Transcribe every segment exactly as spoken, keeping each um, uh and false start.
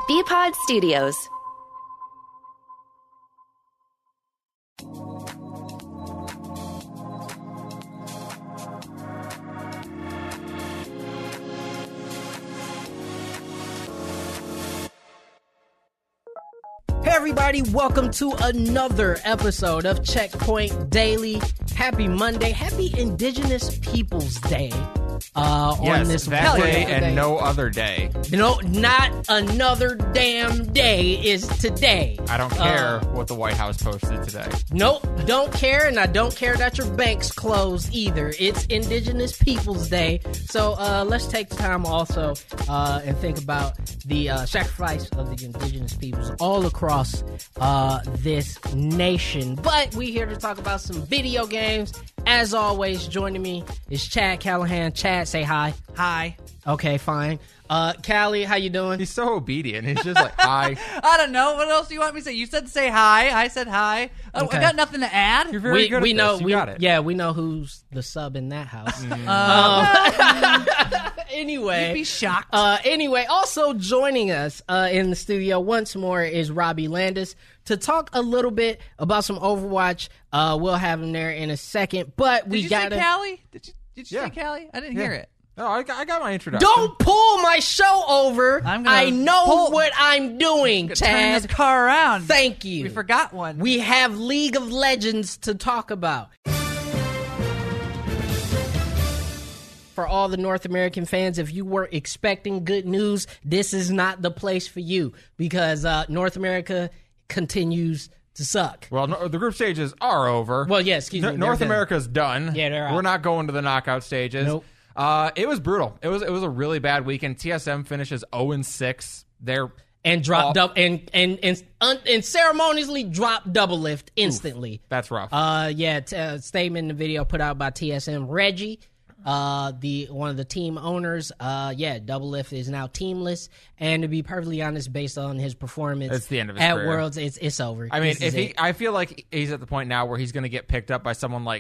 B-Pod Studios. Hey everybody, welcome to another episode of Checkpoint Daily. Happy Monday, happy Indigenous Peoples Day. Uh, yes, on this that day day. and no other day. No, not another damn day is today. I don't care Uh, what the White House posted today. Nope, don't care, and I don't care that your bank's closed either. It's Indigenous Peoples Day, so uh, let's take the time also uh, and think about the uh, sacrifice of the Indigenous peoples all across uh, this nation. But we here to talk about some video games. As always, joining me is Chad Callahan. Chad, say hi. Hi. Okay, fine. Uh, Callie, how you doing? He's so obedient. He's just like, I. I don't know. What else do you want me to say? You said say hi. I said hi. Oh, Okay. I got nothing to add. You're very we good we at know this. You we got it. yeah we know who's the sub in that house. Uh, Anyway, You'd be shocked. Uh, anyway, also joining us uh, in the studio once more is Robbie Landis to talk a little bit about some Overwatch. Uh, we'll have him there in a second, but we did you gotta say Callie? Did you, did you Yeah. say Callie? I didn't Yeah. hear it. Oh, I got, I got my introduction. don't pull my show over. I'm gonna I know pull- what I'm doing, Turn Chad. this car around. Thank you. We forgot one. We have League of Legends to talk about. For all the North American fans, if you were expecting good news, this is not the place for you because uh, North America continues to suck. Well, no, the group stages are over. Well, yeah, excuse No- me. North they're done. America's done. Yeah, they're out. We're not going to the knockout stages. Nope. Uh, it was brutal. It was it was a really bad weekend. T S M finishes oh and six. They're And drop Oh. dub and and and un, and ceremoniously drop double lift instantly. that's rough. Uh, yeah, t- uh, statement in the video put out by T S M. Reggie, uh, the one of the team owners, uh, yeah, Double Lift is now teamless. And to be perfectly honest, based on his performance, It's the end of his at career. Worlds, it's it's over. I mean, This is if he, it. I feel like he's at the point now where he's going to get picked up by someone like,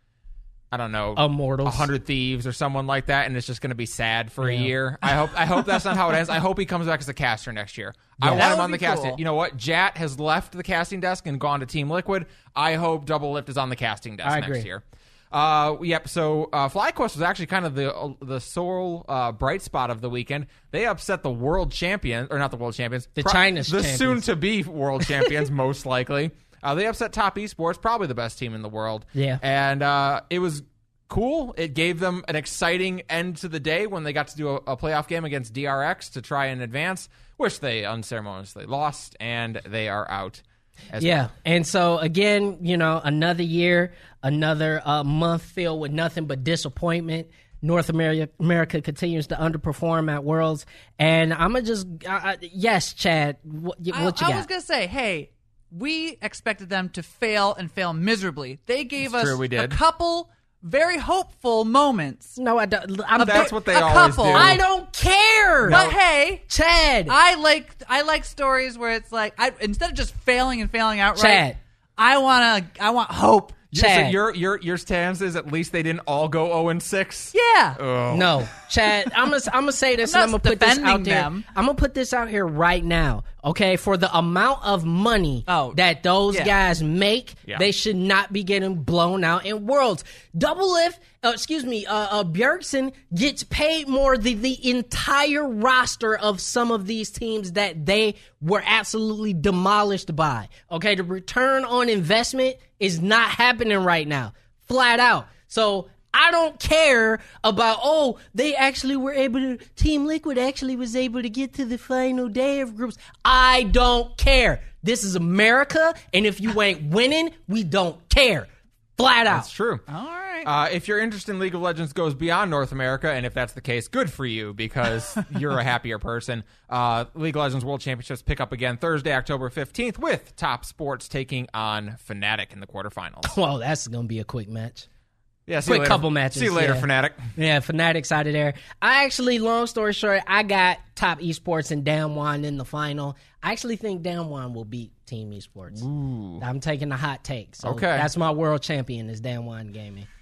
I don't know, Immortals. a hundred thieves or someone like that, and it's just going to be sad for Yeah. a year. I hope, I hope that's not how it ends. I hope he comes back as a caster next year. I Yeah. want That him would on the be casting. cool. You know what? Jat has left the casting desk and gone to Team Liquid. I hope Double Lift is on the casting desk I next agree. year. Uh, yep. So uh, FlyQuest was actually kind of the uh, the sole uh, bright spot of the weekend. They upset the world champion, or not the world champions, The pro- China's the champions. soon to be world champions, most likely. Uh, they upset Top Esports, probably the best team in the world. Yeah. And uh, it was cool. It gave them an exciting end to the day when they got to do a, a playoff game against D R X to try and advance, which they unceremoniously lost, and they are out. As Yeah, well. and so again, you know, another year, another uh, month filled with nothing but disappointment. North America, America continues to underperform at Worlds, and I'm gonna just uh, uh, yes, Chad, what, what you I, got? I was going to say, hey, we expected them to fail and fail miserably. They gave It's us true, we a did. couple very hopeful moments. no, I don't. I'm That's a- what they a always couple. do. I don't care, But hey, Chad. I like I like stories where it's like I instead of just failing and failing outright, Chad. I want to I want hope. You- so Chad. your your your stance is at least they didn't all go oh and six. Yeah. Oh. No, Chad, I'm gonna I'm gonna say this, I'm and I'm not gonna put this defending out there. them. I'm gonna put this out here right now. Okay, for the amount of money Oh, that those yeah. guys make, Yeah. they should not be getting blown out in Worlds. Double Lift, uh, excuse me, uh, uh, Bjergsen gets paid more than the entire roster of some of these teams that they were absolutely demolished by. Okay, the return on investment is not happening right now, flat out. So I don't care about, oh, they actually were able to, Team Liquid actually was able to get to the final day of groups. I don't care. This is America, and if you ain't winning, we don't care. Flat out. That's true. All right. Uh, if your interest in League of Legends goes beyond North America, and if that's the case, good for you because you're a happier person. Uh, League of Legends World Championships pick up again Thursday, October fifteenth, with Top Sports taking on Fnatic in the quarterfinals. Well, that's going to be a quick match. Yeah, see Quick you later. couple matches, See you later, yeah. Fnatic. Yeah, Fnatic's out of there. I actually, long story short, I got Top Esports and Damwon in the final. I actually think Damwon will beat Team Esports. Ooh. I'm taking a hot take. So Okay. that's my world champion is Damwon Gaming.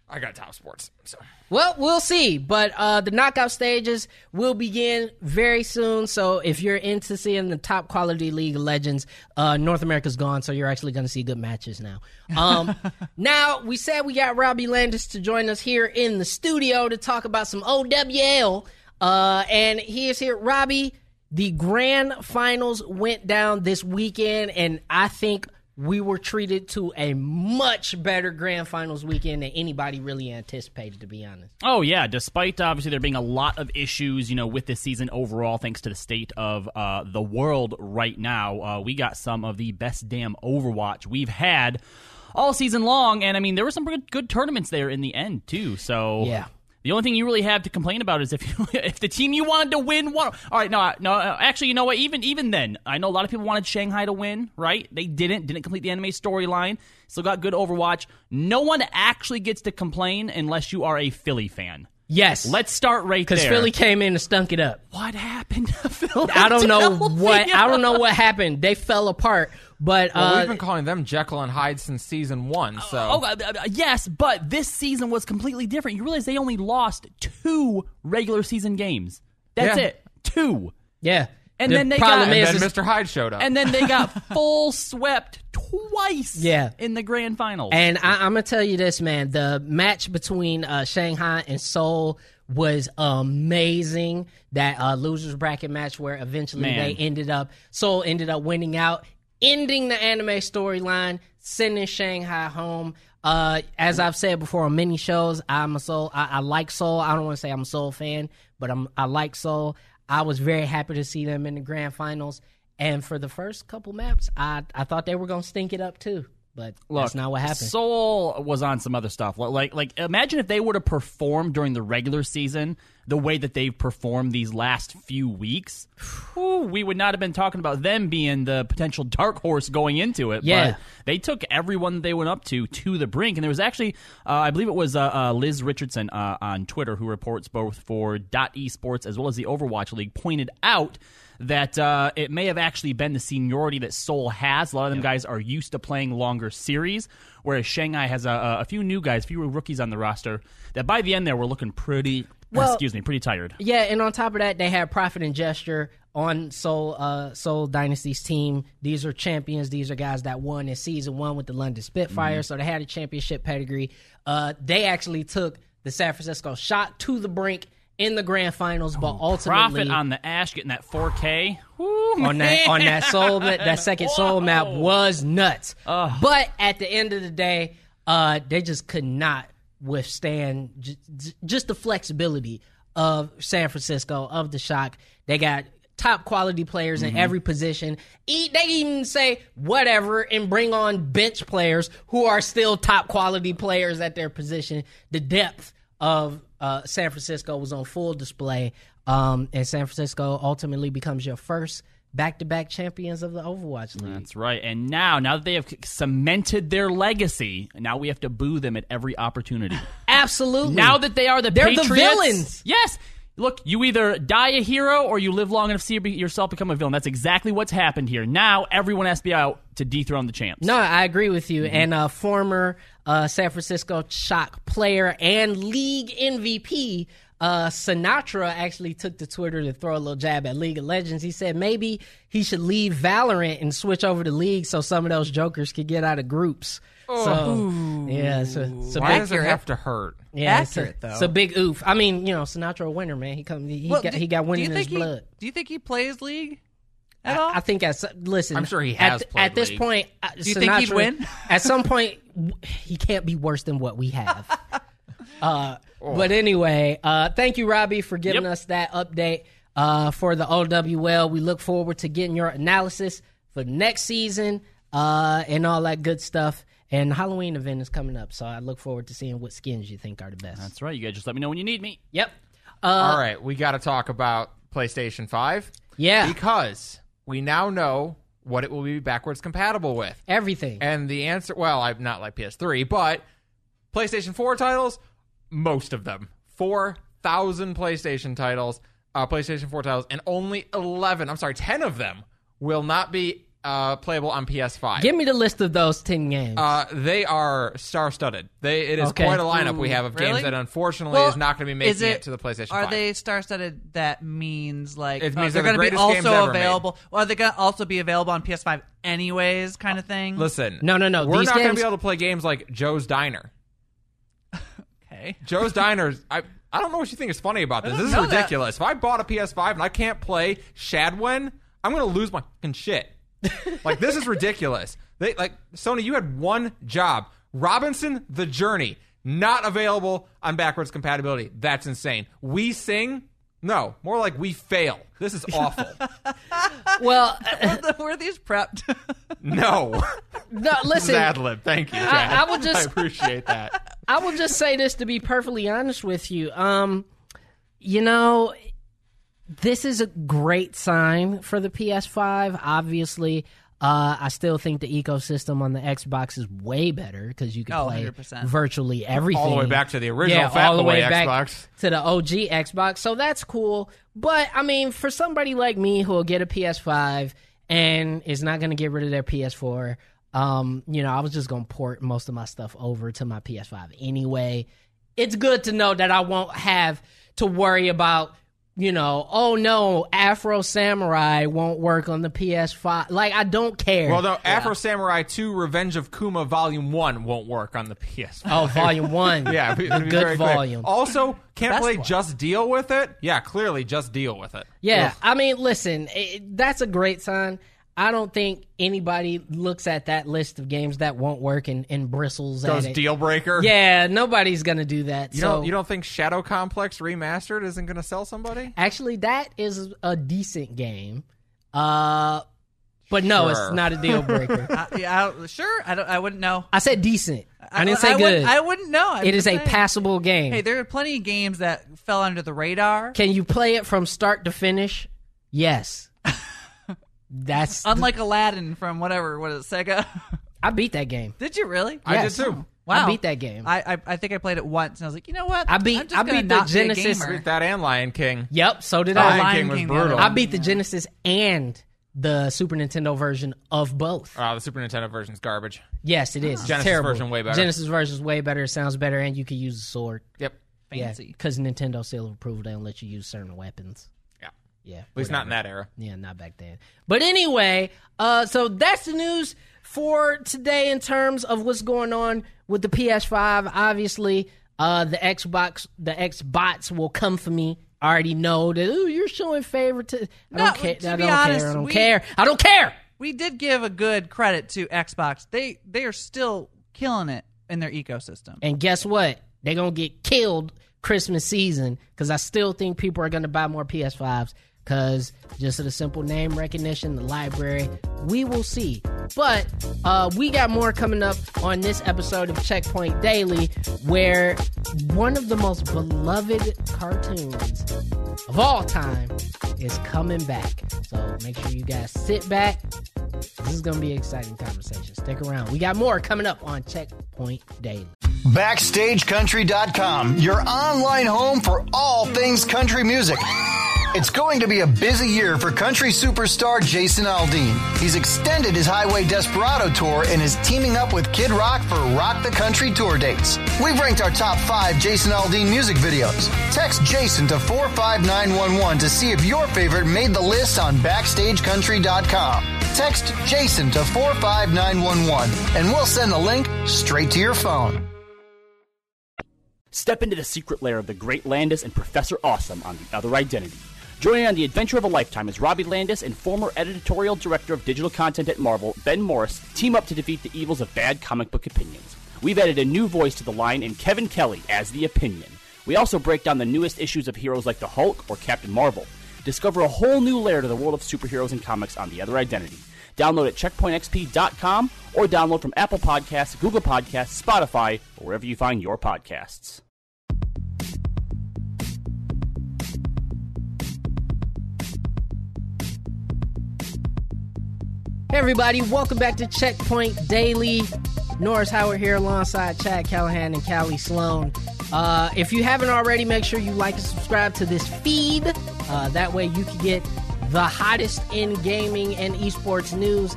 I got Top Sports. So. Well, we'll see. But uh, the knockout stages will begin very soon. So if you're into seeing the top quality League of Legends, uh, North America's gone, so you're actually going to see good matches now. Um, now, we said we got Robbie Landis to join us here in the studio to talk about some O W L. Uh, and he is here. Robbie, the grand finals went down this weekend, and I think we were treated to a much better grand finals weekend than anybody really anticipated, to be honest. Oh, yeah. Despite, obviously, there being a lot of issues, you know, with this season overall, thanks to the state of uh, the world right now, uh, we got some of the best damn Overwatch we've had all season long. And, I mean, there were some good, good tournaments there in the end, too. So, yeah. The only thing you really have to complain about is if you, if the team you wanted to win won. All right, no, no. Actually, you know what? Even even then, I know a lot of people wanted Shanghai to win. Right? They didn't. Didn't complete the anime storyline. Still got good Overwatch. No one actually gets to complain unless you are a Philly fan. Yes. Let's start right there. Because Philly came in and stunk it up. What happened to Philadelphia? I don't know what. I don't know what happened. They fell apart. But well, uh, we've been calling them Jekyll and Hyde since season one. So oh, uh, uh, yes, but this season was completely different. You realize they only lost two regular season games. That's Yeah. it, two. yeah. And The then they problem got, and is, then is- Mister Hyde showed up. and then they got full swept twice. Yeah. in the grand finals. And I, I'm gonna tell you this, man. The match between uh, Shanghai and Seoul was amazing. That uh, losers bracket match where eventually Man. they ended up Seoul ended up winning out, ending the anime storyline, sending Shanghai home. Uh, as I've said before on many shows, I'm a Seoul. I, I like Seoul. I don't want to say I'm a Seoul fan, but I'm I like Seoul. I was very happy to see them in the grand finals. And for the first couple maps, I I thought they were gonna stink it up too. But Look, that's not what happened. Seoul was on some other stuff. Like, like, imagine if they were to perform during the regular season the way that they've performed these last few weeks. Whew, we would not have been talking about them being the potential dark horse going into it. Yeah. But they took everyone they went up to to the brink. And there was actually, uh, I believe it was uh, uh, Liz Richardson uh, on Twitter, who reports both for Dot Esports as well as the Overwatch League, pointed out that uh, it may have actually been the seniority that Seoul has. A lot of them guys are used to playing longer series, whereas Shanghai has a, a few new guys, few rookies on the roster, that by the end there were looking pretty, Well, excuse me, pretty tired. Yeah, and on top of that, they had Profit and Gesture on Seoul, uh, Seoul Dynasty's team. These are champions. These are guys that won in season one with the London Spitfire, mm-hmm. so they had a championship pedigree. Uh, they actually took the San Francisco Shock to the brink in the grand finals, but Oh, ultimately Profit on the Ash getting that four K Woo, on that on that soul that second soul map was nuts. Ugh. But at the end of the day, uh, they just could not withstand j- j- just the flexibility of San Francisco, of the Shock. They got top quality players in mm-hmm. every position. E- they even say whatever and bring on bench players who are still top quality players at their position. The depth of uh, San Francisco was on full display, um, and San Francisco ultimately becomes your first back-to-back champions of the Overwatch League. That's right. And now, now that they have cemented their legacy, now we have to boo them at every opportunity. Absolutely. Now that they are the They're Patriots, the villains. Yes. Look, you either die a hero or you live long enough to see yourself become a villain. That's exactly what's happened here. Now everyone has to be out to dethrone the champs. No, I agree with you. Mm-hmm. And a former uh, San Francisco Shock player and league M V P, uh, Sinatra, actually took to Twitter to throw a little jab at League of Legends. He said maybe he should leave Valorant and switch over to League so some of those jokers could get out of groups. Oh. So, yeah, so, so Why big, does it have to hurt? yeah, Accurate, it's a, though. It's a big oof. I mean, you know, Sinatra a winner, man. He come, he, Well, got, do- he got do winning you in his think he- blood. Do you think he plays League at all? I, I think at some- listen. I'm sure he at has th- played At this League. point, uh, Do you think he'd Sinatra- win? At some point, w- he can't be worse than what we have. uh, But anyway, uh, thank you, Robbie, for giving Yep. us that update uh, for the O W L. We look forward to getting your analysis for next season uh, and all that good stuff. And the Halloween event is coming up, so I look forward to seeing what skins you think are the best. That's right. You guys just let me know when you need me. Yep. Uh, All right, we got to talk about PlayStation five. Yeah. Because we now know what it will be backwards compatible with. Everything. And the answer, well, I'm not like P S three, but PlayStation four titles, most of them. four thousand PlayStation titles, uh, PlayStation four titles, and only eleven, I'm sorry, ten of them will not be uh, playable on P S five. Give me the list of those ten games. Uh, they are star-studded. They it is Okay. quite a lineup we have of Really? games that unfortunately Well, is not going to be making is it, it to the PlayStation Are five. they star-studded? That means like It uh, means they're they're the going to be greatest games also ever made. available. Or are they going to also be available on P S five anyways, kind of thing? Listen, No, no, no. We're These not going to games- be able to play games like Joe's Diner. Okay. Joe's Diner. I I don't know what you think is funny about this. I This is don't know that. ridiculous. If I bought a P S five and I can't play Shadwen, I'm going to lose my fucking shit. Like, this is ridiculous. They like Sony. You had one job. Robinson: The Journey not available on backwards compatibility. That's insane. We Sing. No, more like we fail. This is awful. well, Were these prepped? No. no, This is listen. ad lib. Thank you, Chad. I- I will just- I appreciate that. I will just say this to be perfectly honest with you. Um, you know, this is a great sign for the P S five. Obviously, uh, I still think the ecosystem on the Xbox is way better because you can Oh, play one hundred percent. virtually everything. All the way back to the original yeah, Fat all the Boy way back Xbox. to the O G Xbox. So that's cool. But I mean, for somebody like me who will get a P S five and is not going to get rid of their P S four. Um, you know, I was just gonna port most of my stuff over to my P S five anyway. It's good to know that I won't have to worry about, you know, oh no, Afro Samurai won't work on the P S five. Like, I don't care. Well, no, Afro Samurai two Revenge of Kuma Volume one won't work on the P S five. Oh, Volume One. Yeah, the it'd be good very clear. volume. Also, can't Best play one. Just Deal with it? Yeah, clearly Just Deal with it. Yeah, Ugh. I mean, listen, it, that's a great sign. I don't think anybody looks at that list of games that won't work and, and bristles Goes at it. deal breaker. Yeah, nobody's gonna do that. You so don't you don't think Shadow Complex Remastered isn't going to sell somebody? actually, that is a decent game. Uh, but no, Sure. it's not a deal breaker. uh, yeah, I, sure. I don't. I wouldn't know. I said decent. I didn't say I good. Wouldn't, I wouldn't know. I'm It is just a saying. passable game. Hey, there are plenty of games that fell under the radar. Can you play it from start to finish? Yes. That's Unlike Aladdin from whatever, what is it, Sega? I beat that game. Did you really? I Yes. did too. Wow. I beat that game. I, I I think I played it once, and I was like, you know what? I beat- I'm just I gonna beat the not be a Genesis- gamer. Beat that and Lion King. Yep, so did Oh, I. Lion Lion King was King, the other brutal. one. I beat the Genesis and the Super Nintendo version of both. Oh, the Super Nintendo version's garbage. Yes, it is. It's Genesis terrible. version way better. Genesis version is way better. It sounds better, and you can use a sword. Yep. Fancy. because Nintendo seal of approval, they don't let you use certain weapons. Yeah. Yeah, At least not in that era. Yeah, not back then. But anyway, uh, so that's the news for today in terms of what's going on with the P S five. Obviously, uh, the Xbox, the Xbots will come for me. I already know that. Ooh, you're showing favor to. I No, don't care. to I be don't honest, care. I don't we- care. I don't care. We did give a good credit to Xbox. They they are still killing it in their ecosystem. And guess what? They're going to get killed Christmas season because I still think people are going to buy more P S fives because just of the simple name recognition, the library, we will see. But uh, we got more coming up on this episode of Checkpoint Daily where one of the most beloved cartoons of all time is coming back. So make sure you guys sit back. This is going to be an exciting conversation. Stick around. We got more coming up on Checkpoint Daily. Backstage Country dot com, your online home for all things country music. It's going to be a busy year for country superstar Jason Aldean. He's extended his Highway Desperado tour and is teaming up with Kid Rock for Rock the Country tour dates. We've ranked our top five Jason Aldean music videos. Text Jason to four five nine one one to see if your favorite made the list on Backstage Country dot com. Text Jason to four five nine one one and we'll send the link straight to your phone. Step into the secret lair of the great Landis and Professor Awesome on The Other Identity. Joining on the adventure of a lifetime as Robbie Landis and former editorial director of digital content at Marvel, Ben Morris, team up to defeat the evils of bad comic book opinions. We've added a new voice to the line in Kevin Kelly as the Opinion. We also break down the newest issues of heroes like the Hulk or Captain Marvel. Discover a whole new layer to the world of superheroes and comics on The Other Identity. Download at checkpoint x p dot com or download from Apple Podcasts, Google Podcasts, Spotify, or wherever you find your podcasts. Hey everybody, welcome back to Checkpoint Daily. Norris Howard here alongside Chad Callahan and Callie Sloan. Uh, if you haven't already, make sure you like and subscribe to this feed. Uh, that way you can get the hottest in gaming and esports news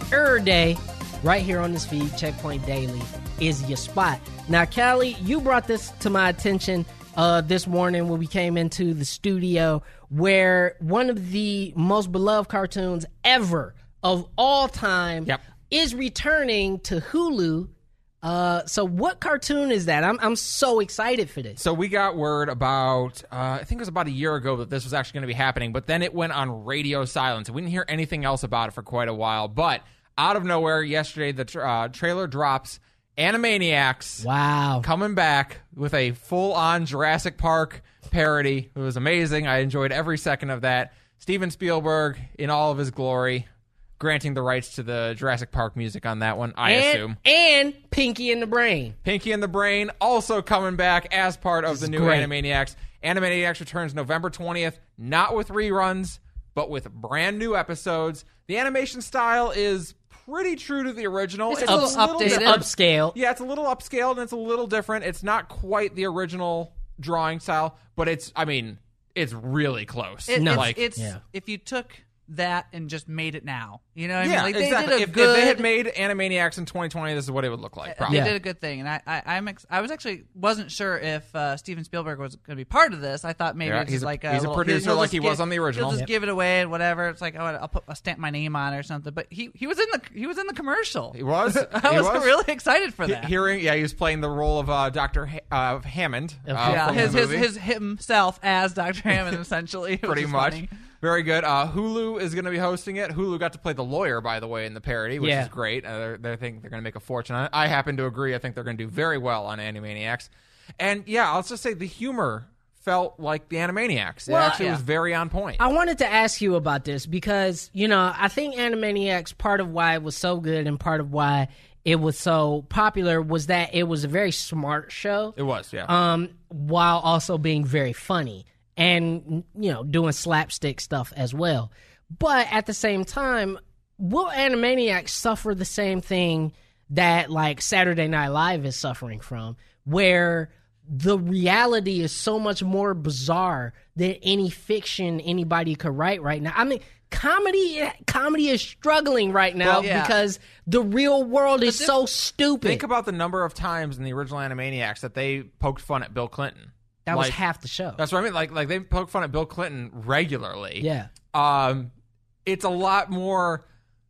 er day, right here on this feed. Checkpoint Daily is your spot. Now, Callie, you brought this to my attention uh, this morning when we came into the studio, where one of the most beloved cartoons ever of all time Yep. is returning to Hulu. Uh, so what cartoon is that? I'm I'm so excited for this. So we got word about, uh, I think it was about a year ago that this was actually going to be happening, but then it went on radio silence. We didn't hear anything else about it for quite a while. But out of nowhere, yesterday, the tra- uh, trailer drops. Animaniacs Wow. coming back with a full-on Jurassic Park parody. It was amazing. I enjoyed every second of that. Steven Spielberg in all of his glory, granting the rights to the Jurassic Park music on that one, I and, assume. And Pinky and the Brain. Pinky and the Brain also coming back as part of This the is new great. Animaniacs. Animaniacs returns November twentieth, not with reruns, but with brand new episodes. The animation style is pretty true to the original. It's a up- little It's different. upscale. Yeah, it's a little upscaled and it's a little different. It's not quite the original drawing style, but it's, I mean, it's really close. It, No. it's, Like, it's Yeah. if you took that and just made it now, you know what I yeah, mean? Like they exactly. did a if, good. if they had made Animaniacs in twenty twenty, this is what it would look like. Probably. Yeah. They did a good thing, and I, I, I'm, ex- I was actually wasn't sure if uh, Steven Spielberg was going to be part of this. I thought maybe Yeah, it's he's just a- like a, he's a little- producer he'll like just he give- was on the original. He'll just Yep. give it away and whatever. It's like, oh, I'll put a stamp my name on it or something. But he, he was in the he was in the commercial. He was. I He was, was. really excited for He- that. Hearing, yeah, he was playing the role of uh, Doctor Ha- uh, Hammond. Uh, yeah, from his, the his movie. his himself as Doctor Hammond, essentially. which Pretty is much. funny. Very good. Uh, Hulu is going to be hosting it. Hulu got to play the lawyer, by the way, in the parody, which Yeah. is great. Uh, they're, they think they're going to make a fortune on it. I happen to agree. I think they're going to do very well on Animaniacs. And yeah, I'll just say the humor felt like the Animaniacs. It Well, actually yeah. was very on point. I wanted to ask you about this because, you know, I think Animaniacs, part of why it was so good and part of why it was so popular was that it was a very smart show. it was, yeah. um, while also being very funny and, you know, doing slapstick stuff as well. But at the same time, will Animaniacs suffer the same thing that, like, Saturday Night Live is suffering from, where the reality is so much more bizarre than any fiction anybody could write right now? I mean, comedy comedy is struggling right now Well, yeah. because the real world is diff- so stupid. Think about the number of times in the original Animaniacs that they poked fun at Bill Clinton. that was Like, half the show. That's what I mean. Like, like they poke fun at Bill Clinton regularly. Yeah. Um, it's a lot more.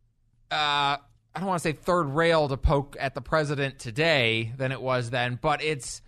Uh, I don't want to say third rail to poke at the president today than it was then, but it's.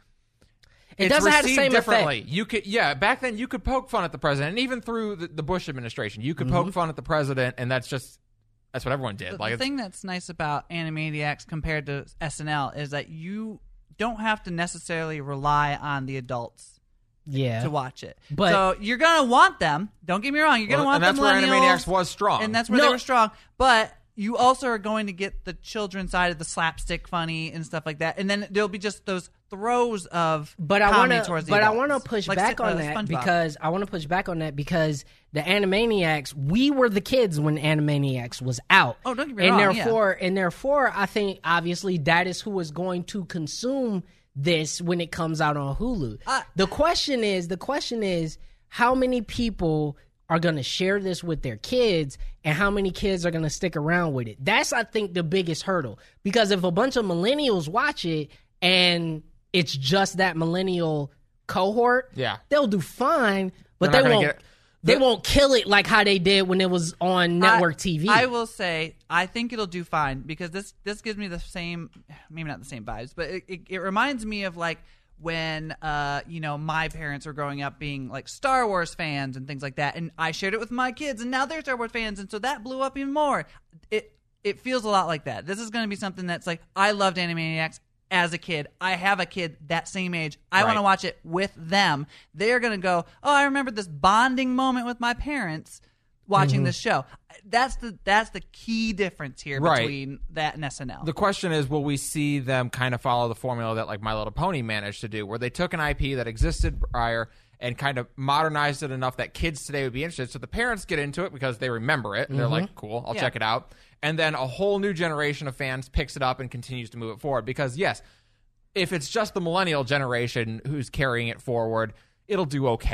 It it's doesn't have the received same differently. effect. You could, yeah. Back then, you could poke fun at the president, and even through the, the Bush administration, you could Mm-hmm. poke fun at the president, and that's just that's what everyone did. The, like, the it's- thing that's nice about Animaniacs compared to S N L is that you don't have to necessarily rely on the adults Yeah. to watch it. But- so you're gonna want them. Don't get me wrong. You're gonna well, want and that's the where millennials, Animaniacs was strong. and that's where No. they were strong. But you also are going to get the children's side of the slapstick funny and stuff like that, and then there'll be just those throws of But I comedy want to, towards the but I adults. want to push Like back uh, on that SpongeBob. because I want to push back on that because the Animaniacs, we were the kids when Animaniacs was out. Oh, don't get me and wrong, yeah. Therefore, and therefore, I think obviously that is who is going to consume this when it comes out on Hulu. Uh, the question is, the question is, how many people are going to share this with their kids and how many kids are going to stick around with it? That's, I think, the biggest hurdle. Because if a bunch of millennials watch it and it's just that millennial cohort, Yeah. they'll do fine, but They're they not gonna won't get it. they The- won't kill it like how they did when it was on network I, T V. I will say I think it'll do fine because this this gives me the same, maybe not the same vibes, but it, it, it reminds me of like when uh you know my parents were growing up being like Star Wars fans and things like that, and I shared it with my kids, and now they're Star Wars fans, and so that blew up even more. It it feels a lot like that. This is going to be something that's like I loved Animaniacs as a kid. I have a kid that same age. I Right. want to watch it with them. They're going to go, oh, I remember this bonding moment with my parents watching Mm-hmm. this show. That's the that's the key difference here Right. between that and S N L. The question is, will we see them kind of follow the formula that like My Little Pony managed to do, where they took an I P that existed prior and kind of modernized it enough that kids today would be interested. So the parents get into it because they remember it. And they're like, cool, I'll Yeah. check it out. And then a whole new generation of fans picks it up and continues to move it forward. Because yes, if it's just the millennial generation who's carrying it forward, it'll do okay.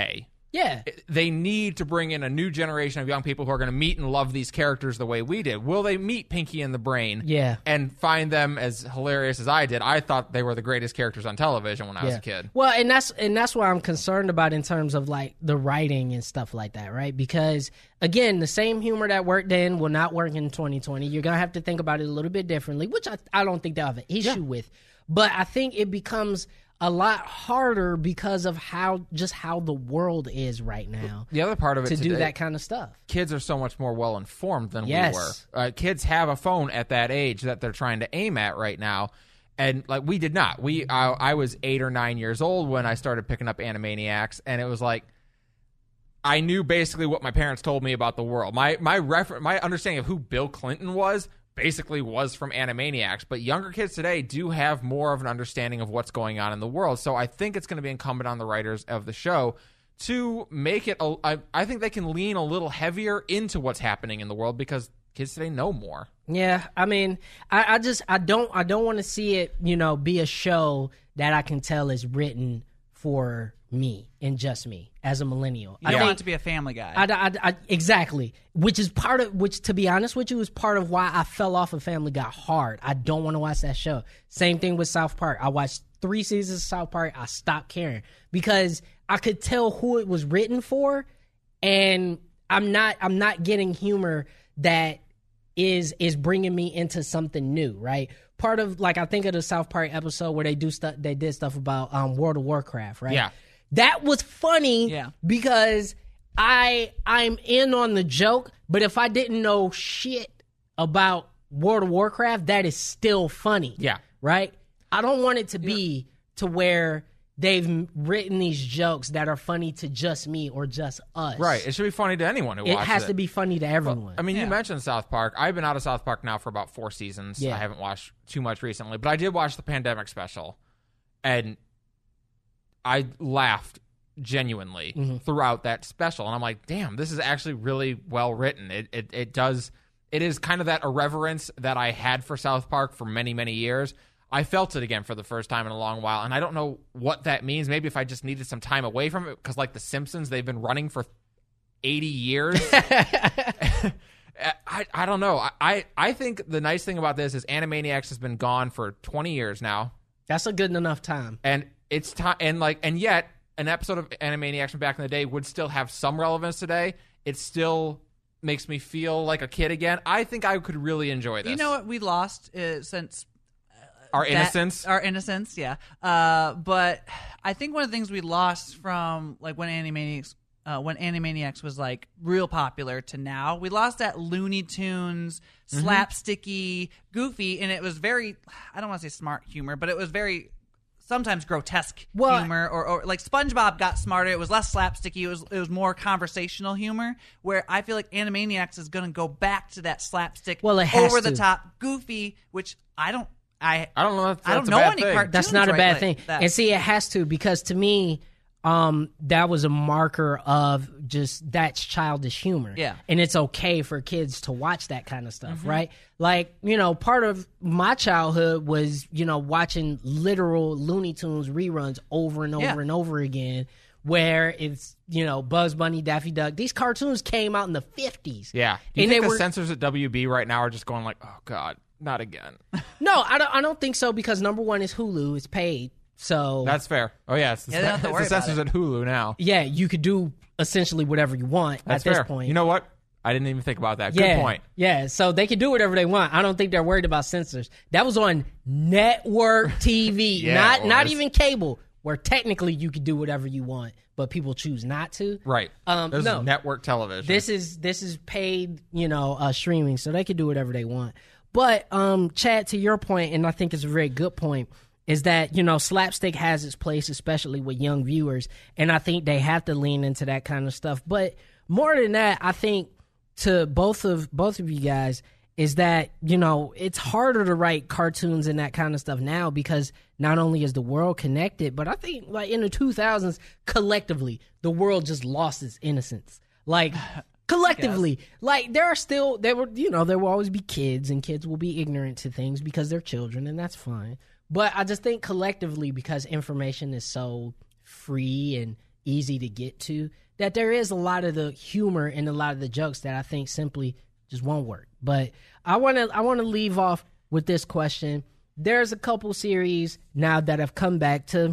Yeah. They need to bring in a new generation of young people who are going to meet and love these characters the way we did. Will they meet Pinky and the Brain Yeah. and find them as hilarious as I did? I thought they were the greatest characters on television when I was a kid. Well, and that's and that's what I'm concerned about in terms of like the writing and stuff like that, right? Because again, the same humor that worked then will not work in twenty twenty. You're gonna have to think about it a little bit differently, which I I don't think they'll have an issue yeah. with. But I think it becomes a lot harder because of how just how the world is right now. The other part of it to today, do that kind of stuff. Kids are so much more well informed than yes. we were. Uh, kids have a phone at that age that they're trying to aim at right now, and like we did not. We I, I was eight or nine years old when I started picking up Animaniacs, and it was like I knew basically what my parents told me about the world. My my refer- my understanding of who Bill Clinton was basically was from Animaniacs, but younger kids today do have more of an understanding of what's going on in the world. So I think it's going to be incumbent on the writers of the show to make it, a, I, I think they can lean a little heavier into what's happening in the world because kids today know more. Yeah, I mean, I, I just, I don't, I don't want to see it, you know, be a show that I can tell is written for me and just me as a millennial. You I don't think, want it to be a Family Guy. I, I, I, exactly, which is part of, which to be honest with you is part of why I fell off of Family Guy hard. I don't want to watch that show. Same thing with South Park. I watched three seasons of South Park. I stopped caring because I could tell who it was written for, and I'm not, I'm not getting humor that is is bringing me into something new, right? Part of, like, I think of the South Park episode where they do stuff, they did stuff about um, World of Warcraft, right? Yeah. That was funny Yeah. because I I'm in on the joke, but if I didn't know shit about World of Warcraft, that is still funny. Yeah. Right? I don't want it to be to where they've written these jokes that are funny to just me or just us. Right. It should be funny to anyone who It watches it. has to be funny to everyone. I mean, Yeah. you mentioned South Park. I've been out of South Park now for about four seasons. Yeah. I haven't watched too much recently, but I did watch the pandemic special, and I laughed genuinely Mm-hmm. throughout that special. And I'm like, damn, this is actually really well written. It, it it does. It is kind of that irreverence that I had for South Park for many, many years. I felt it again for the first time in a long while, and I don't know what that means. Maybe if I just needed some time away from it, because like The Simpsons, they've been running for eighty years. I, I don't know. I, I think the nice thing about this is Animaniacs has been gone for twenty years now, That's a good enough time. and it's time. And like, and yet an episode of Animaniacs from back in the day would still have some relevance today. It still makes me feel like a kid again. I think I could really enjoy this. You know what we lost uh, since Our that- innocence. our innocence, yeah. Uh, but I think one of the things we lost from like when Animaniacs, uh, when Animaniacs was like real popular to now, we lost that Looney Tunes, Mm-hmm. slapsticky, goofy, and it was very, I don't want to say smart humor, but it was very sometimes grotesque Well- humor, or, or like SpongeBob got smarter. It was less slapsticky. It was it was more conversational humor. Where I feel like Animaniacs is going to go back to that slapstick, Well, it has over the to. top, goofy, which I don't. I I don't know. If I don't that's a know bad any thing. cartoons. That's not a right bad like thing. that. And see, it has to, because to me, um, that was a marker of just that's childish humor. Yeah. And it's okay for kids to watch that kind of stuff, Mm-hmm. right? Like, you know, part of my childhood was, you know, watching literal Looney Tunes reruns over and over Yeah. and over again, where it's, you know, Bugs Bunny, Daffy Duck. These cartoons came out in the fifties. Yeah. Do you And think they the were- censors at W B right now are just going like, oh God, not again? No, I don't, I don't think so, because number one is Hulu. It's paid. So That's fair. Oh yeah, it's the, Yeah, they don't have to it's worry the about censors it. at Hulu now. yeah, you could do essentially whatever you want That's at this fair. point. You know what? I didn't even think about that. yeah, Good point. Yeah, so they can do whatever they want. I don't think they're worried about censors. That was on network T V, Yeah, not it not was. even cable, where technically you could do whatever you want, but people choose not to. Right. Um, this no. is network television. This is this is paid, you know, uh, streaming, so they can do whatever they want. But um, Chad, to your point, and I think it's a very good point, is that, you know, slapstick has its place, especially with young viewers, and I think they have to lean into that kind of stuff. But more than that, I think to both of both of you guys is that, you know, it's harder to write cartoons and that kind of stuff now, because not only is the world connected, but I think like in the two thousands, collectively, the world just lost its innocence. Like collectively, like there are still there were you know there will always be kids, and kids will be ignorant to things because they're children, and that's fine. But I just think collectively, because information is so free and easy to get to, that there is a lot of the humor and a lot of the jokes that I think simply just won't work. But I want to I want to leave off with this question. There's a couple series now that have come back to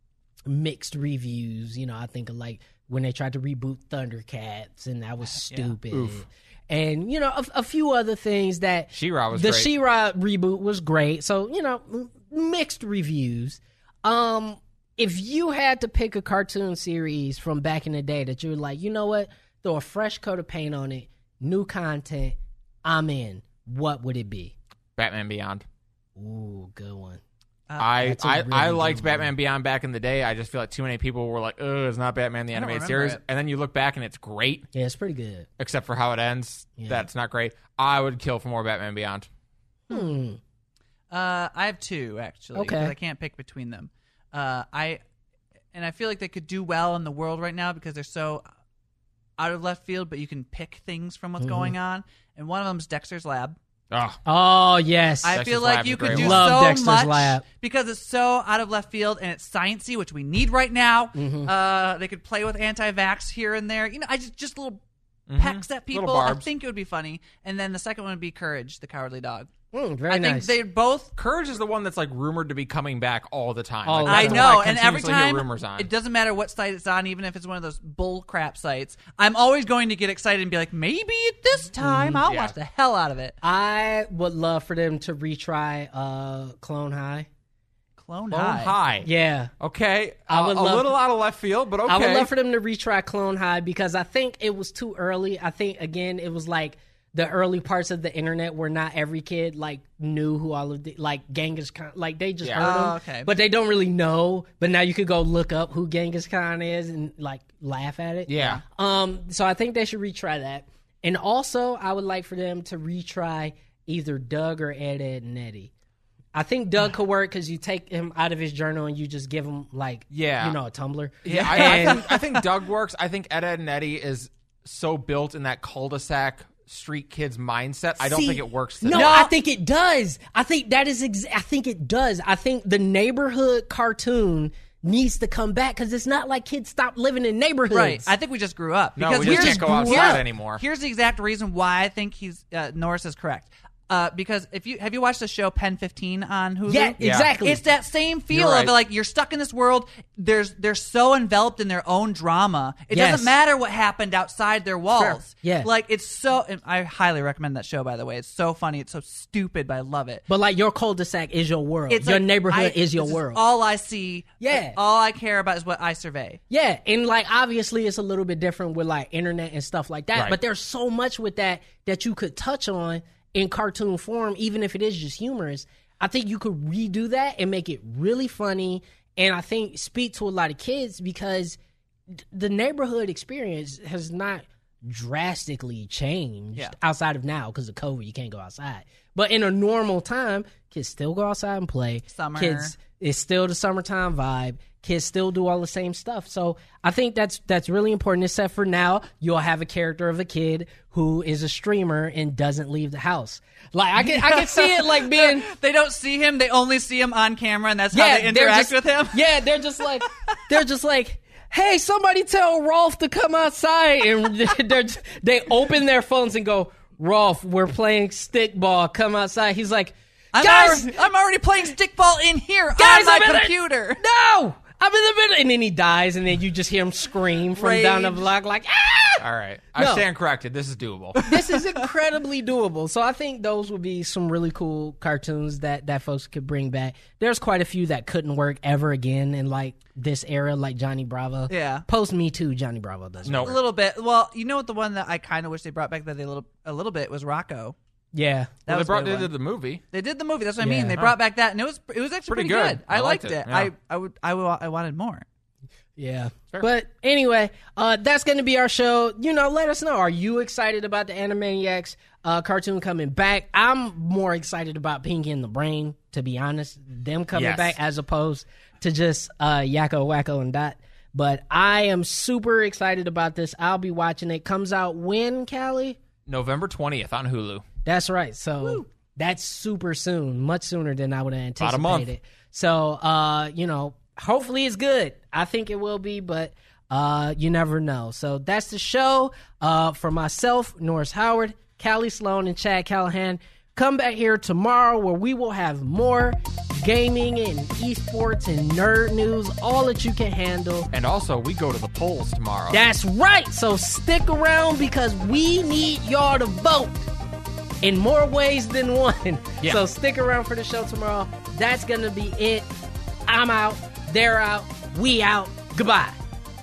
mixed reviews. You know, I think of like when they tried to reboot Thundercats, and that was stupid. Yeah. And, you know, a, a few other things that... She-Ra was the great. The She-Ra reboot was great. So, you know, m- mixed reviews. Um, if you had to pick a cartoon series from back in the day that you were like, you know what, throw a fresh coat of paint on it, new content, I'm in, what would it be? Batman Beyond. Ooh, good one. Uh, I I, really I liked good Batman one. Beyond back in the day. I just feel like too many people were like, "Oh, it's not Batman the I don't animated remember series." it. And then you look back and it's great, Yeah, it's pretty good. except for how it ends. Yeah. That's not great. I would kill for more Batman Beyond. Hmm. Uh, I have two actually. Okay. Because I can't pick between them. Uh, I and I feel like they could do well in the world right now because they're so out of left field, but you can pick things from what's Mm-hmm. going on. And one of them is Dexter's Lab. Oh, Oh, yes. I Dexter's feel like Lab's you a could great do one. Love so Dexter's much Lab. because it's so out of left field and it's sciencey, which we need right now. Mm-hmm. Uh, they could play with anti-vax here and there. You know, I just just little pecks at people. Little I barbs. think it would be funny. And then the second one would be Courage, the Cowardly Dog. Mm, very I think nice. they both. Courage is the one that's like rumored to be coming back all the time. All Like, the I that's time. the one know, and every continuously hear time rumors on. it doesn't matter what site it's on, even if it's one of those bull crap sites. I'm always going to get excited and be like, maybe at this time I'll Yeah. watch the hell out of it. I would love for them to retry uh, Clone High. Clone, Clone High. High. Yeah. Okay. I would a love- little out of left field, but okay. I would love for them to retry Clone High because I think it was too early. I think, again, it was like the early parts of the internet where not every kid, like, knew who all of the, like, Genghis Khan, like, they just Yeah. heard him. Oh, okay. But they don't really know. But now you could go look up who Genghis Khan is and, like, laugh at it. Yeah. Um, so I think they should retry that. And also, I would like for them to retry either Doug or Ed, Ed, and Eddie. I think Doug could work because you take him out of his journal and you just give him, like, Yeah. you know, a Tumblr. Yeah, I, I, think, I think Doug works. I think Ed, Ed, and Eddie is so built in that cul-de-sac street kids mindset. I don't See, think it works. No, today. I think it does. I think that is. Ex- I think it does. I think the neighborhood cartoon needs to come back because it's not like kids stop living in neighborhoods. Right. I think we just grew up. No, because we just here's- can't go outside here's- anymore. Here's the exact reason why I think he's uh, Norris is correct. Uh, because if you have you watched the show Pen fifteen on Hulu? Yeah, Yeah. exactly. It's that same feel You're right. of like you're stuck in this world. There's they're so enveloped in their own drama. It Yes. doesn't matter what happened outside their walls. Yeah. like it's so. And I highly recommend that show. By the way, it's so funny. It's so stupid, but I love it. But like your cul-de-sac is your world. It's your like, neighborhood I- is your this is world. all I see. Yeah. all I care about is what I survey. Yeah, and like obviously it's a little bit different with like internet and stuff like that, Right. but there's so much with that that you could touch on in cartoon form, even if it is just humorous. I think you could redo that and make it really funny, and I think speak to a lot of kids because d- the neighborhood experience has not drastically changed Yeah. outside of now because of COVID. You can't go outside, but in a normal time, kids still go outside and play. Summer. Kids, it's still the summertime vibe. Kids still do all the same stuff. So I think that's that's really important, except for now you'll have a character of a kid who is a streamer and doesn't leave the house. Like I can I can see it like being They don't see him. They only see him on camera, and that's how yeah, they they're interact just- with him. Yeah, they're just like they're just like, hey, somebody tell Rolf to come outside, and they're they open their phones and go, Rolf, we're playing stickball. Come outside. He's like, I'm, guys, already, I'm already playing stickball in here guys, on my I'm in it. computer. No, I'm in the middle, and then he dies, and then you just hear him scream from Rage. down the block, like, ah! All right. I No. stand corrected. This is doable. This is incredibly doable. So I think those would be some really cool cartoons that, that folks could bring back. There's quite a few that couldn't work ever again in like this era, like Johnny Bravo. Yeah. Post Me Too, Johnny Bravo doesn't No. work. A little bit. Well, you know what? The one that I kind of wish they brought back that they little a little bit was Rocco. Yeah. That Well, they was brought a good they one. did the movie. They did the movie. That's what I Yeah. mean. They brought back that, and it was it was actually Pretty pretty, good. good. I, I liked, liked it. it, yeah. I I would I would I wanted more. Yeah. But anyway, uh, that's going to be our show. You know, let us know. Are you excited about the Animaniacs uh, cartoon coming back? I'm more excited about Pinky and the Brain, to be honest. Them coming Yes. back as opposed to just uh, Yakko, Wacko, and Dot. But I am super excited about this. I'll be watching it. Comes out when, Callie? November twentieth on Hulu. That's right. So that's super soon, much sooner than I would have anticipated. About a month. So, uh, you know, hopefully it's good. I think it will be, but Uh, you never know. So that's the show. Uh, for myself, Norris Howard, Callie Sloan, and Chad Callahan. Come back here tomorrow where we will have more gaming and esports and nerd news, all that you can handle. And also, we go to the polls tomorrow. That's right. So stick around because we need y'all to vote in more ways than one. Yeah. So stick around for the show tomorrow. That's going to be it. I'm out. They're out. We out. Goodbye.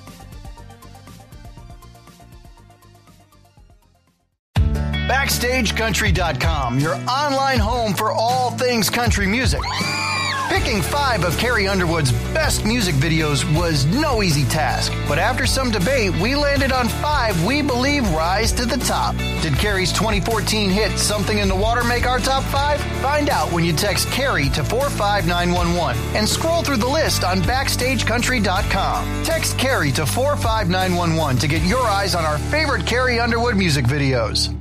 Backstage Country dot com, your online home for all things country music. Picking five of Carrie Underwood's best music videos was no easy task, but after some debate, we landed on five we believe rise to the top. Did Carrie's twenty fourteen hit Something in the Water make our top five? Find out when you text Carrie to four five nine one one and scroll through the list on Backstage Country dot com. Text Carrie to four five nine one one to get your eyes on our favorite Carrie Underwood music videos.